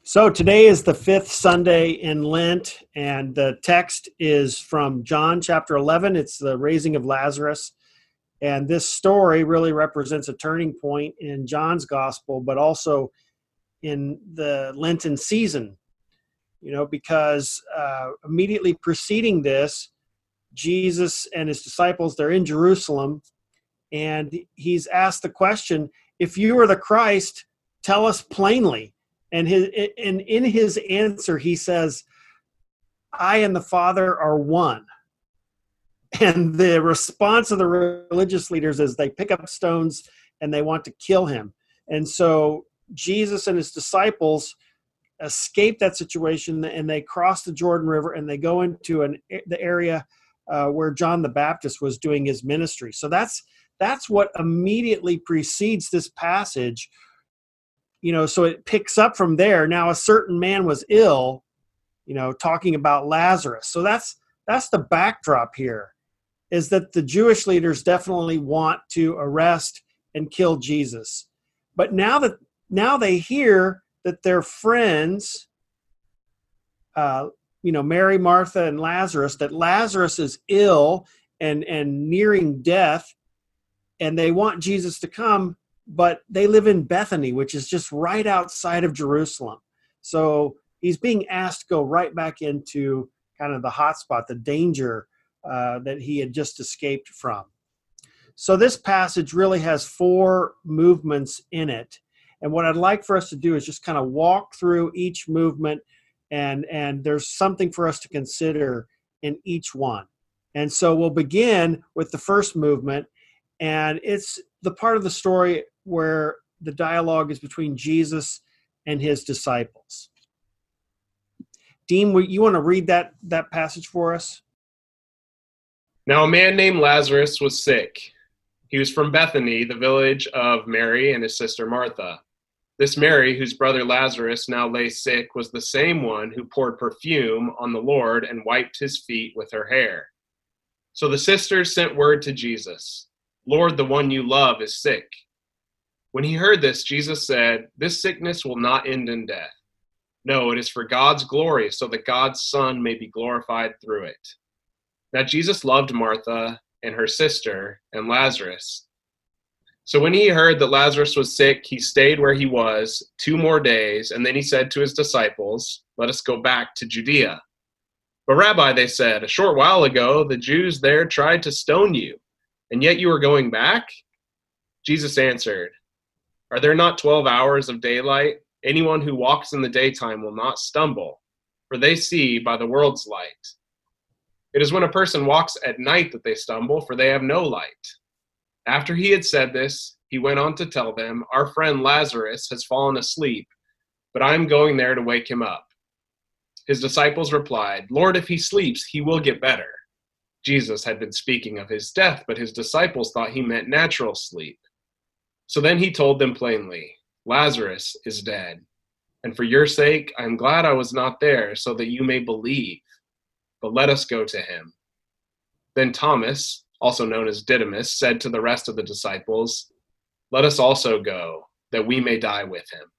So today is the fifth Sunday in Lent, and the text is from John chapter 11. It's the raising of Lazarus. And this story really represents a turning point in John's gospel, but also in the Lenten season, because immediately preceding this, Jesus and his disciples, they're in Jerusalem, and he's asked the question, if you are the Christ, tell us plainly. And in his answer, he says, I and the Father are one. And the response of the religious leaders is they pick up stones and they want to kill him. And so Jesus and his disciples escape that situation, and they cross the Jordan River and they go into the area where John the Baptist was doing his ministry. So that's what immediately precedes this passage. So it picks up from there. Now a certain man was ill, talking about Lazarus. So that's the backdrop here, is that the Jewish leaders definitely want to arrest and kill Jesus. But now they hear that their friends, Mary, Martha, and Lazarus, that Lazarus is ill and nearing death, and they want Jesus to come. But they live in Bethany, which is just right outside of Jerusalem. So he's being asked to go right back into kind of the hot spot, the danger that he had just escaped from. So this passage really has four movements in it. And what I'd like for us to do is just kind of walk through each movement, and there's something for us to consider in each one. And so we'll begin with the first movement, and it's the part of the story where the dialogue is between Jesus and his disciples. Dean, you want to read that passage for us? Now a man named Lazarus was sick. He was from Bethany, the village of Mary and his sister Martha. This Mary, whose brother Lazarus now lay sick, was the same one who poured perfume on the Lord and wiped his feet with her hair. So the sisters sent word to Jesus, Lord, the one you love is sick. When he heard this, Jesus said, this sickness will not end in death. No, it is for God's glory, so that God's Son may be glorified through it. Now Jesus loved Martha and her sister and Lazarus. So when he heard that Lazarus was sick, he stayed where he was 2 more days, and then he said to his disciples, let us go back to Judea. But Rabbi, they said, a short while ago the Jews there tried to stone you, and yet you are going back? Jesus answered, are there not 12 hours of daylight? Anyone who walks in the daytime will not stumble, for they see by the world's light. It is when a person walks at night that they stumble, for they have no light. After he had said this, he went on to tell them, our friend Lazarus has fallen asleep, but I am going there to wake him up. His disciples replied, Lord, if he sleeps, he will get better. Jesus had been speaking of his death, but his disciples thought he meant natural sleep. So then he told them plainly, Lazarus is dead, and for your sake I am glad I was not there, so that you may believe. But let us go to him. Then Thomas, also known as Didymus, said to the rest of the disciples, let us also go, that we may die with him.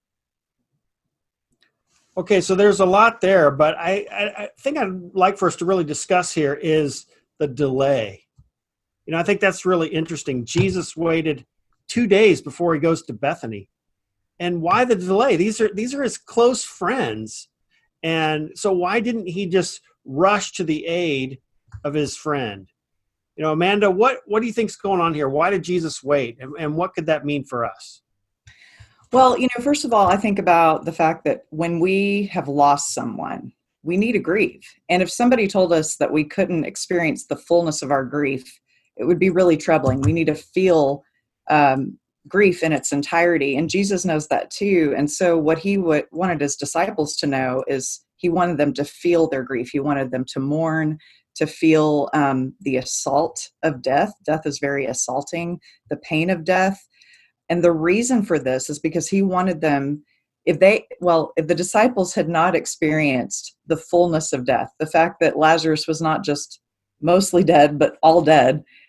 Okay, so there's a lot there, but I think I'd like for us to really discuss here is the delay. I think that's really interesting. Jesus waited 2 days before he goes to Bethany. And why the delay? These are his close friends. And so why didn't he just rush to the aid of his friend? Amanda, what do you think's going on here? Why did Jesus wait? And what could that mean for us? Well, first of all, I think about the fact that when we have lost someone, we need to grieve. And if somebody told us that we couldn't experience the fullness of our grief, it would be really troubling. We need to feel grief in its entirety. And Jesus knows that too. And so what he wanted his disciples to know is he wanted them to feel their grief. He wanted them to mourn, to feel the assault of death. Death is very assaulting, the pain of death. And the reason for this is because he wanted them, if the disciples had not experienced the fullness of death, the fact that Lazarus was not just mostly dead, but all dead,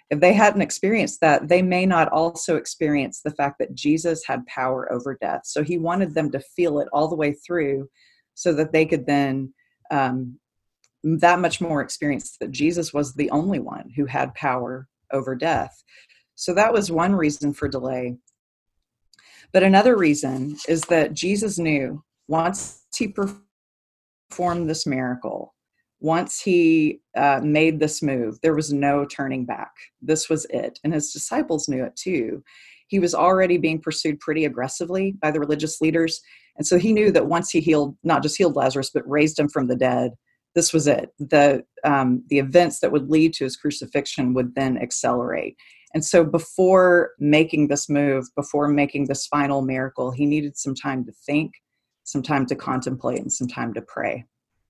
If they hadn't experienced that, they may not also experience the fact that Jesus had power over death. So he wanted them to feel it all the way through so that they could then that much more experience that Jesus was the only one who had power over death. So that was one reason for delay. But another reason is that Jesus knew once he performed this miracle, once he made this move, there was no turning back. This was it. And his disciples knew it too. He was already being pursued pretty aggressively by the religious leaders. And so he knew that once he healed, not just healed Lazarus, but raised him from the dead, this was it. The events that would lead to his crucifixion would then accelerate. And so before making this move, before making this final miracle, he needed some time to think, some time to contemplate, and some time to pray.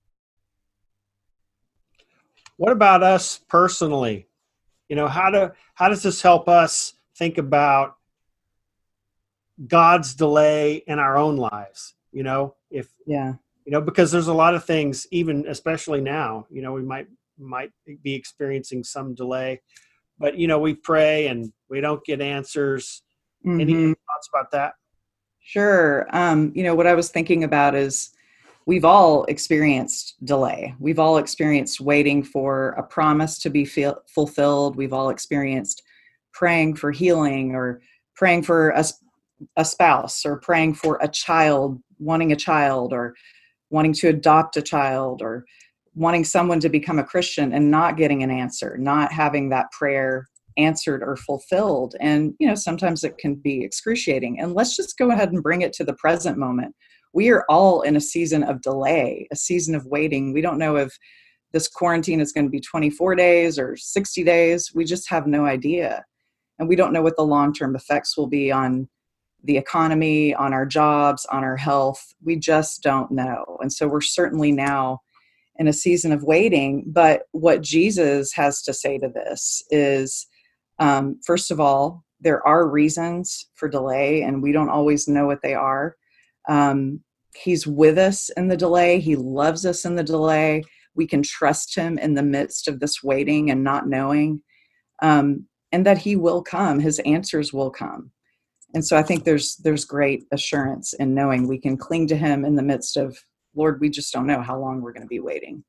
What about us personally? How does this help us think about God's delay in our own lives? Because there's a lot of things, even especially now, we might be experiencing some delay, but we pray and we don't get answers. Mm-hmm. Any thoughts about that? Sure. What I was thinking about is we've all experienced delay. We've all experienced waiting for a promise to be fulfilled. We've all experienced praying for healing, or praying for a spouse, or praying for a child, wanting a child, or wanting to adopt a child, or wanting someone to become a Christian and not getting an answer, not having that prayer answered or fulfilled. And, sometimes it can be excruciating. And let's just go ahead and bring it to the present moment. We are all in a season of delay, a season of waiting. We don't know if this quarantine is going to be 24 days or 60 days. We just have no idea. And we don't know what the long-term effects will be on the economy, on our jobs, on our health. We just don't know. And so we're certainly now in a season of waiting. But what Jesus has to say to this is, first of all, there are reasons for delay, and we don't always know what they are. He's with us in the delay. He loves us in the delay. We can trust him in the midst of this waiting and not knowing, and that he will come. His answers will come. And so I think there's great assurance in knowing we can cling to him in the midst of, Lord, we just don't know how long we're going to be waiting.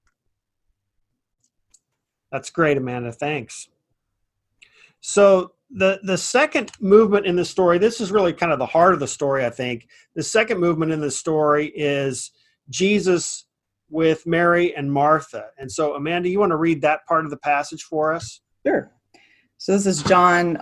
That's great, Amanda. Thanks. So the second movement in the story, this is really kind of the heart of the story, I think. The second movement in the story is Jesus with Mary and Martha. And so, Amanda, you want to read that part of the passage for us? Sure. So this is John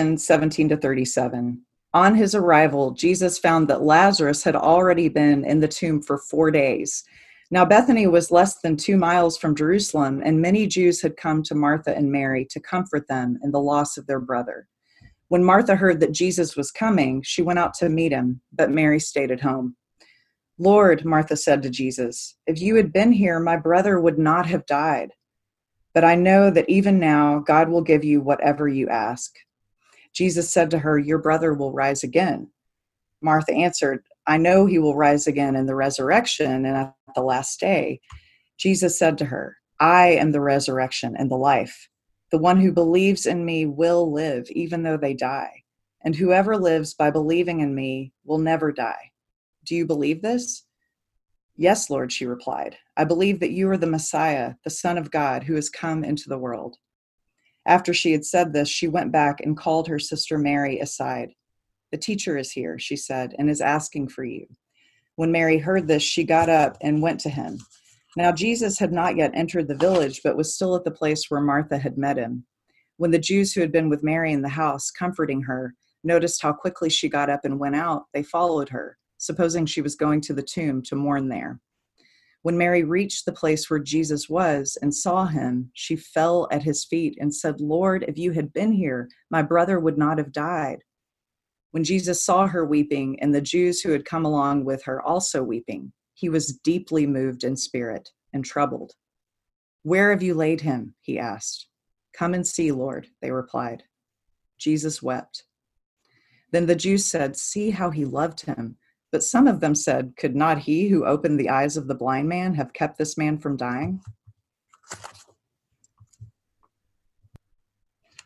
11:17-37. On his arrival, Jesus found that Lazarus had already been in the tomb for 4 days. Now Bethany was less than 2 miles from Jerusalem, and many Jews had come to Martha and Mary to comfort them in the loss of their brother. When Martha heard that Jesus was coming, she went out to meet him, but Mary stayed at home. Lord, Martha said to Jesus, if you had been here, my brother would not have died. But I know that even now God will give you whatever you ask. Jesus said to her, your brother will rise again. Martha answered, I know he will rise again in the resurrection and at the last day. Jesus said to her, I am the resurrection and the life. The one who believes in me will live even though they die. And whoever lives by believing in me will never die. Do you believe this? Yes, Lord, she replied. I believe that you are the Messiah, the Son of God, who has come into the world. After she had said this, she went back and called her sister Mary aside. The teacher is here, she said, and is asking for you. When Mary heard this, she got up and went to him. Now Jesus had not yet entered the village, but was still at the place where Martha had met him. When the Jews who had been with Mary in the house, comforting her, noticed how quickly she got up and went out, they followed her, supposing she was going to the tomb to mourn there. When Mary reached the place where Jesus was and saw him, she fell at his feet and said, Lord, if you had been here, my brother would not have died. When Jesus saw her weeping and the Jews who had come along with her also weeping, he was deeply moved in spirit and troubled. Where have you laid him? He asked. Come and see, Lord, they replied. Jesus wept. Then the Jews said, see how he loved him. But some of them said, could not he who opened the eyes of the blind man have kept this man from dying?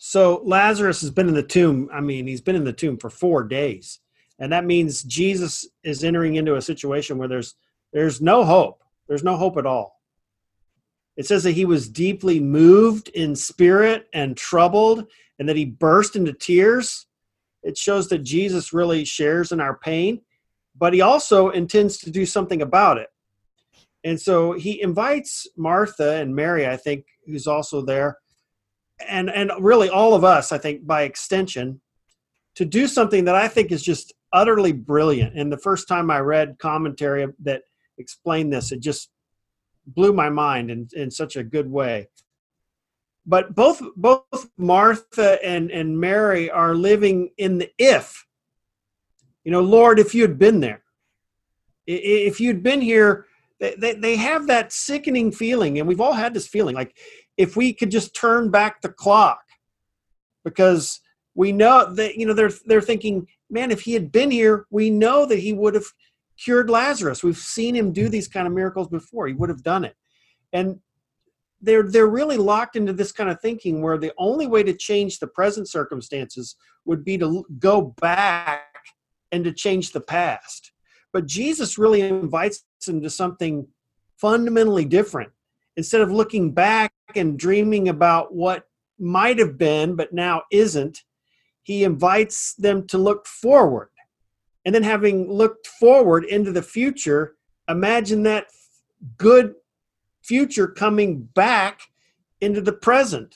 So Lazarus has been in the tomb. I mean, he's been in the tomb for 4 days. And that means Jesus is entering into a situation where there's no hope. There's no hope at all. It says that he was deeply moved in spirit and troubled, and that he burst into tears. It shows that Jesus really shares in our pain, but he also intends to do something about it. And so he invites Martha and Mary, I think, who's also there, and really all of us, I think, by extension, to do something that I think is just utterly brilliant. And the first time I read commentary that explained this, it just blew my mind in such a good way. But both Martha and Mary are living in the if. Lord, if you had been there, if you'd been here, they have that sickening feeling, and we've all had this feeling, like if we could just turn back the clock, because we know that they're thinking, man, if he had been here, we know that he would have cured Lazarus. We've seen him do these kind of miracles before. He would have done it. And they're really locked into this kind of thinking where the only way to change the present circumstances would be to go back and to change the past. But Jesus really invites them to something fundamentally different. Instead of looking back and dreaming about what might have been but now isn't, he invites them to look forward. And then, having looked forward into the future, imagine that good future coming back into the present.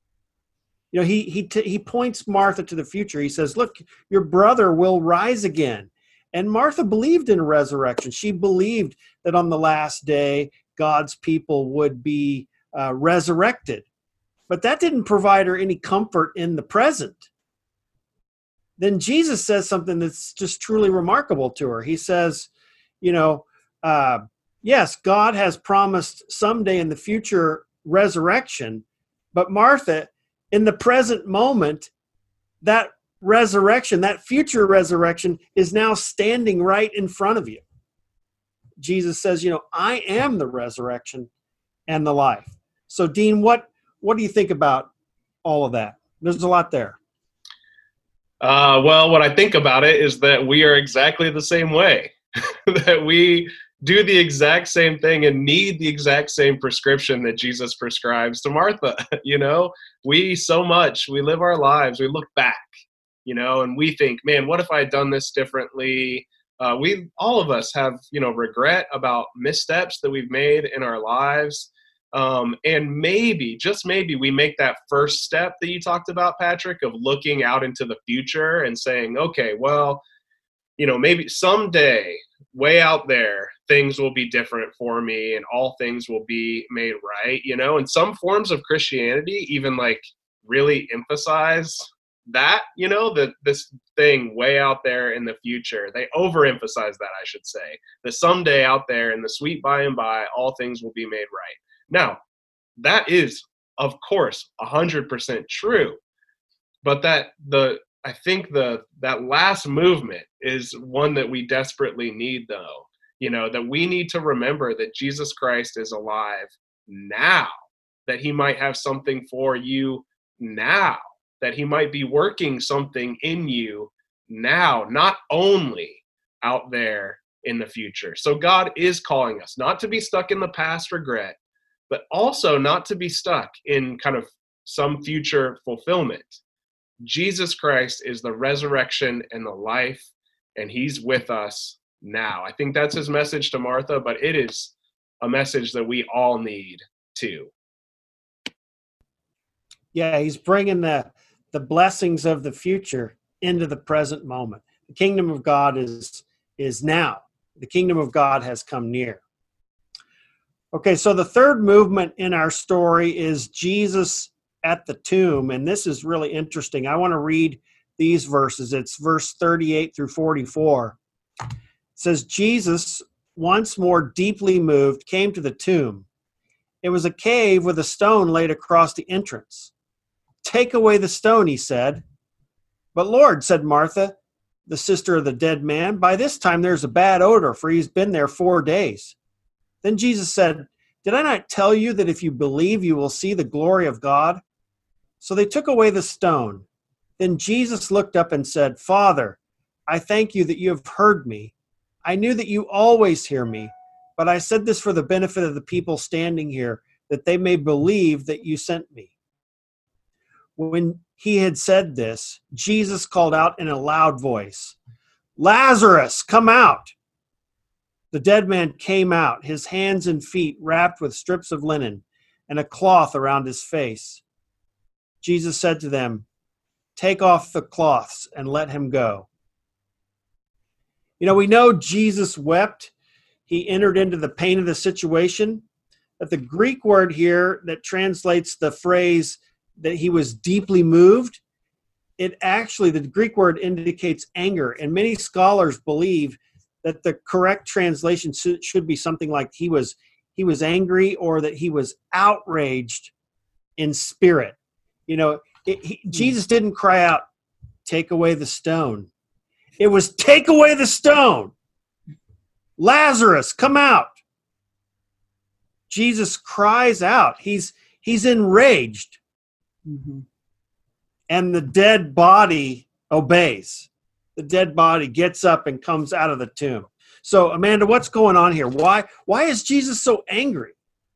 He points Martha to the future. He says, look, your brother will rise again. And Martha believed in resurrection. She believed that on the last day, God's people would be resurrected. But that didn't provide her any comfort in the present. Then Jesus says something that's just truly remarkable to her. He says, yes, God has promised someday in the future resurrection, but Martha, in the present moment, that resurrection, that future resurrection, is now standing right in front of you. Jesus says, I am the resurrection and the life. So, Dean, what do you think about all of that? There's a lot there. Well, what I think about it is that we are exactly the same way, that we do the exact same thing and need the exact same prescription that Jesus prescribes to Martha. We live our lives, we look back, and we think, man, what if I had done this differently? All of us have, regret about missteps that we've made in our lives. And maybe, just maybe, we make that first step that you talked about, Patrick, of looking out into the future and saying, okay, well, maybe someday, way out there, things will be different for me and all things will be made right, and some forms of Christianity even really emphasize that, that this thing way out there in the future, they overemphasize that, I should say, that someday out there in the sweet by and by, all things will be made right. Now, that is, of course, 100% true, but I think that last movement is one that we desperately need, though. That we need to remember that Jesus Christ is alive now, that he might have something for you now, that he might be working something in you now, not only out there in the future. So God is calling us not to be stuck in the past regret, but also not to be stuck in kind of some future fulfillment. Jesus Christ is the resurrection and the life, and he's with us now. I think that's his message to Martha, but it is a message that we all need too. Yeah, he's bringing the blessings of the future into the present moment. The kingdom of God is now. The kingdom of God has come near. Okay, so the third movement in our story is Jesus at the tomb, and this is really interesting. I want to read these verses. It's verse 38 through 44. It says, Jesus, once more deeply moved, came to the tomb. It was a cave with a stone laid across the entrance. Take away the stone, he said. But Lord, said Martha, the sister of the dead man, by this time there's a bad odor, for he's been there 4 days. Then Jesus said, did I not tell you that if you believe, you will see the glory of God? So they took away the stone. Then Jesus looked up and said, Father, I thank you that you have heard me. I knew that you always hear me, but I said this for the benefit of the people standing here, that they may believe that you sent me. When he had said this, Jesus called out in a loud voice, Lazarus, come out! The dead man came out, his hands and feet wrapped with strips of linen and a cloth around his face. Jesus said to them, Take off the cloths and let him go. We know Jesus wept. He entered into the pain of the situation. But the Greek word here that translates the phrase that he was deeply moved, the Greek word indicates anger. And many scholars believe that the correct translation should be something like he was angry, or that he was outraged in spirit. Jesus didn't cry out, take away the stone. It was, take away the stone. Lazarus, come out. Jesus cries out. He's enraged. Mm-hmm. And the dead body obeys. The dead body gets up and comes out of the tomb. So, Amanda, what's going on here? Why is Jesus so angry?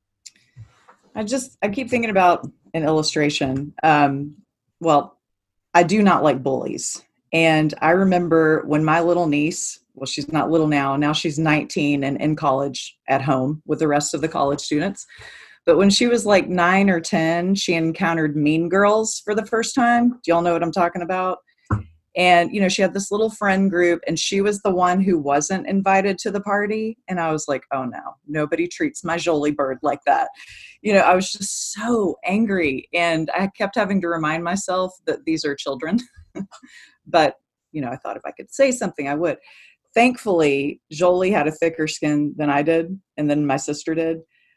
I keep thinking about an illustration. Well, I do not like bullies. And I remember when my little niece, well, she's not little now she's 19 and in college at home with the rest of the college students. But when she was like 9 or 10, she encountered Mean Girls for the first time. Do y'all know what I'm talking about? And, she had this little friend group, and she was the one who wasn't invited to the party. And I was like, oh no, nobody treats my Jolie bird like that. I was just so angry. And I kept having to remind myself that these are children. But, I thought if I could say something, I would. Thankfully, Jolie had a thicker skin than I did, and then my sister did.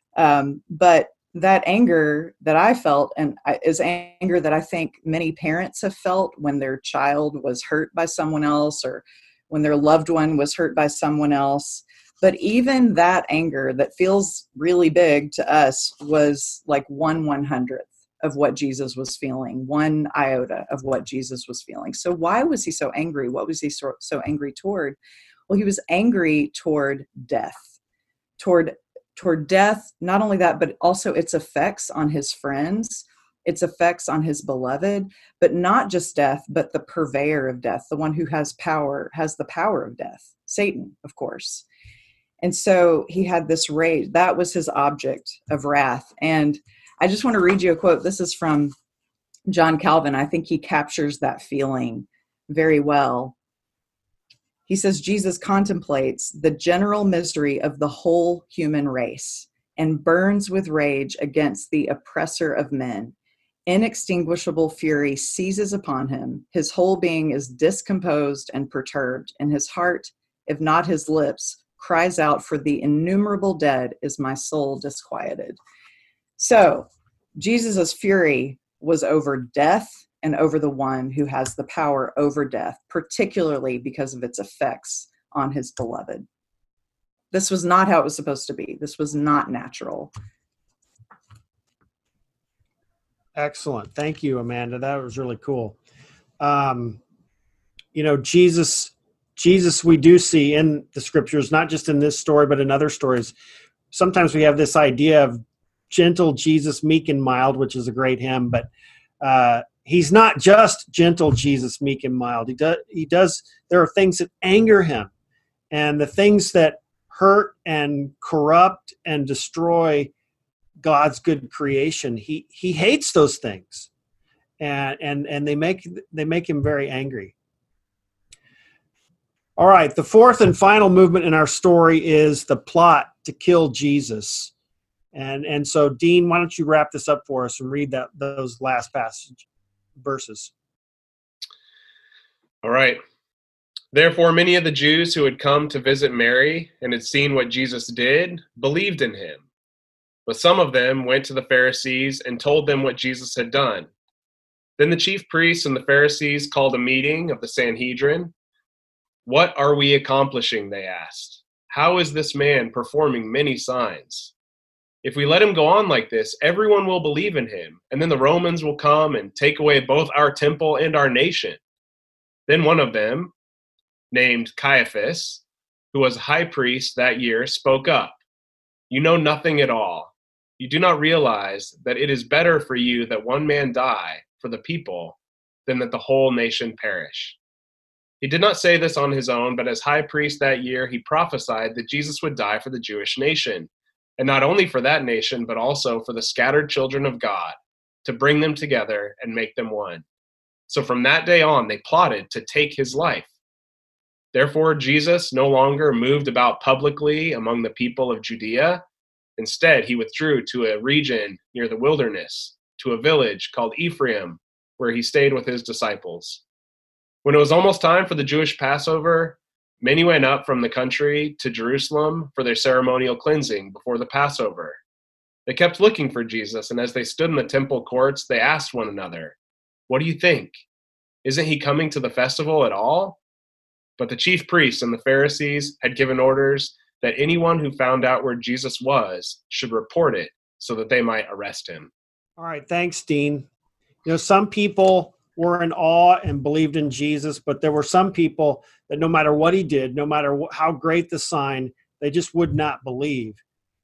But that anger that I felt is anger that I think many parents have felt when their child was hurt by someone else, or when their loved one was hurt by someone else. But even that anger that feels really big to us was like 1/100th of what Jesus was feeling, 1 iota of what Jesus was feeling. So why was he so angry? What was he so angry toward? Well, he was angry toward death, toward death, not only that, but also its effects on his friends, its effects on his beloved, but not just death, but the purveyor of death, the one who has the power of death, Satan, of course. And so he had this rage. That was his object of wrath. And I just want to read you a quote. This is from John Calvin. I think he captures that feeling very well. He says, Jesus contemplates the general misery of the whole human race and burns with rage against the oppressor of men. Inextinguishable fury seizes upon him. His whole being is discomposed and perturbed, and his heart, if not his lips, cries out, for the innumerable dead is my soul disquieted. So Jesus's fury was over death and over the one who has the power over death, particularly because of its effects on his beloved. This was not how it was supposed to be. This was not natural. Excellent. Thank you, Amanda. That was really cool. Jesus, we do see in the scriptures, not just in this story, but in other stories. Sometimes we have this idea of gentle Jesus, meek and mild, which is a great hymn, but he's not just gentle Jesus, meek and mild. There are things that anger him, and the things that hurt and corrupt and destroy God's good creation. He hates those things, and they make him very angry. All right, the fourth and final movement in our story is the plot to kill Jesus. And so, Dean, why don't you wrap this up for us and read those last verses. All right. Therefore, many of the Jews who had come to visit Mary and had seen what Jesus did believed in him. But some of them went to the Pharisees and told them what Jesus had done. Then the chief priests and the Pharisees called a meeting of the Sanhedrin. "What are we accomplishing?" they asked. "How is this man performing many signs?" If we let him go on like this, everyone will believe in him, and then the Romans will come and take away both our temple and our nation." Then one of them, named Caiaphas, who was high priest that year, spoke up. "You know nothing at all. You do not realize that it is better for you that one man die for the people than that the whole nation perish." He did not say this on his own, but as high priest that year, he prophesied that Jesus would die for the Jewish nation, and not only for that nation, but also for the scattered children of God, to bring them together and make them one. So from that day on, they plotted to take his life. Therefore, Jesus no longer moved about publicly among the people of Judea. Instead, he withdrew to a region near the wilderness, to a village called Ephraim, where he stayed with his disciples. When it was almost time for the Jewish Passover, many went up from the country to Jerusalem for their ceremonial cleansing before the Passover. They kept looking for Jesus, and as they stood in the temple courts, they asked one another, "What do you think? Isn't he coming to the festival at all?" But the chief priests and the Pharisees had given orders that anyone who found out where Jesus was should report it so that they might arrest him. All right, thanks, Dean. Some people were in awe and believed in Jesus, but there were some people that no matter what he did, no matter how great the sign, they just would not believe.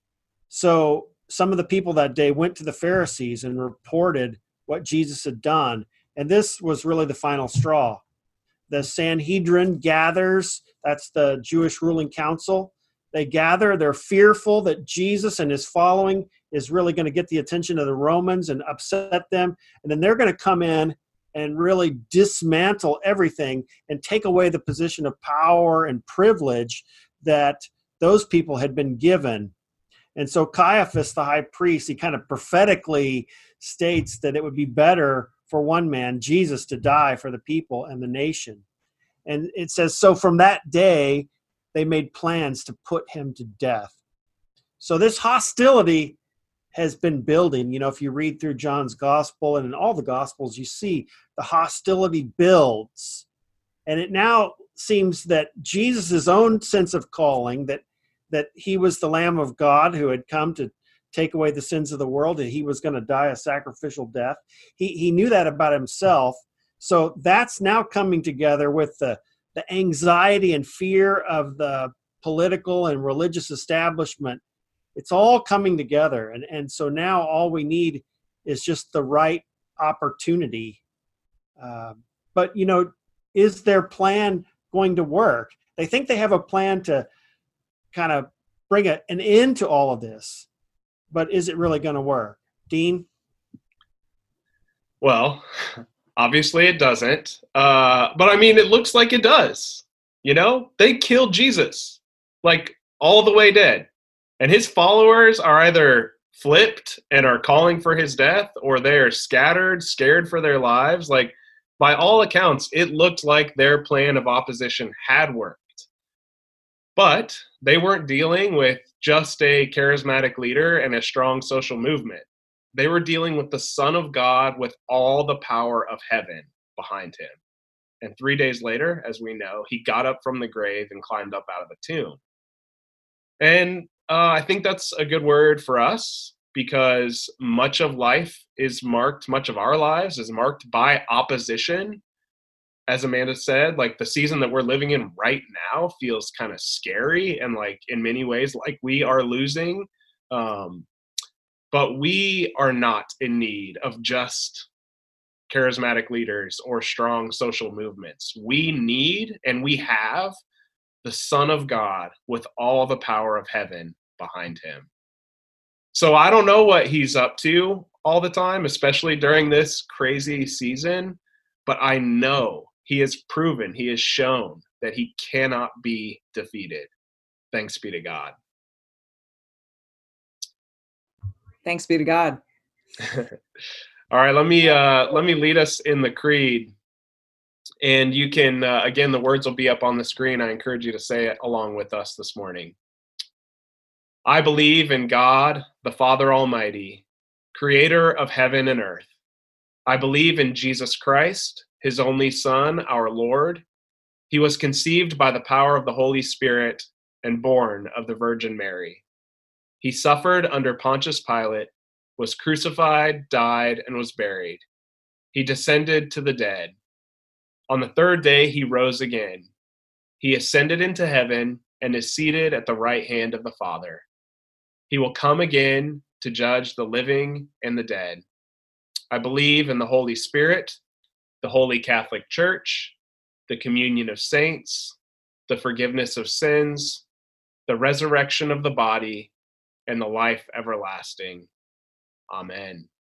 So some of the people that day went to the Pharisees and reported what Jesus had done. And this was really the final straw. The Sanhedrin gathers, that's the Jewish ruling council. They gather, they're fearful that Jesus and his following is really going to get the attention of the Romans and upset them. And then they're going to come in and really dismantle everything and take away the position of power and privilege that those people had been given. And so Caiaphas, the high priest, he kind of prophetically states that it would be better for one man, Jesus, to die for the people and the nation. And it says, so from that day, they made plans to put him to death. So this hostility has been building. If you read through John's gospel and in all the gospels, you see the hostility builds. And it now seems that Jesus' own sense of calling, that he was the Lamb of God who had come to take away the sins of the world, and he was going to die a sacrificial death. He knew that about himself. So that's now coming together with the anxiety and fear of the political and religious establishment. It's all coming together. And so now all we need is just the right opportunity. But, is their plan going to work? They think they have a plan to kind of bring an end to all of this. But is it really going to work? Dean? Well, obviously it doesn't. But I mean, it looks like it does. They killed Jesus, like all the way dead. And his followers are either flipped and are calling for his death, or they are scattered, scared for their lives. Like, by all accounts, it looked like their plan of opposition had worked. But they weren't dealing with just a charismatic leader and a strong social movement. They were dealing with the Son of God with all the power of heaven behind him. And 3 days later, as we know, he got up from the grave and climbed up out of the tomb. And I think that's a good word for us, because much of our lives is marked by opposition. As Amanda said, like the season that we're living in right now feels kind of scary and like in many ways like we are losing. But we are not in need of just charismatic leaders or strong social movements. We need and we have the Son of God with all the power of heaven behind him. So I don't know what he's up to all the time, especially during this crazy season, but I know he has shown that he cannot be defeated. Thanks be to God. Thanks be to God. All right, let me lead us in the creed. And you can, again, the words will be up on the screen. I encourage you to say it along with us this morning. I believe in God, the Father Almighty, creator of heaven and earth. I believe in Jesus Christ, his only Son, our Lord. He was conceived by the power of the Holy Spirit and born of the Virgin Mary. He suffered under Pontius Pilate, was crucified, died, and was buried. He descended to the dead. On the third day he rose again. He ascended into heaven and is seated at the right hand of the Father. He will come again to judge the living and the dead. I believe in the Holy Spirit, the Holy Catholic Church, the communion of saints, the forgiveness of sins, the resurrection of the body, and the life everlasting. Amen.